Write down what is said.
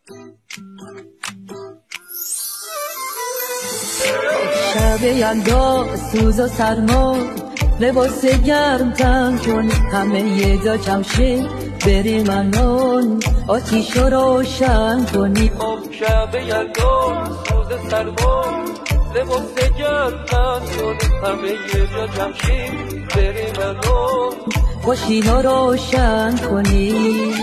شب یلدا سوز و سرما لباس گرم تن کن، همه یه جا جمع شه بریم الان آتیش رو روشن کنیم. شب یلدا سوز سرما لباس گرم تن کن، همه یه جا جمع شه بریم الان خوشی رو روشن کنیم.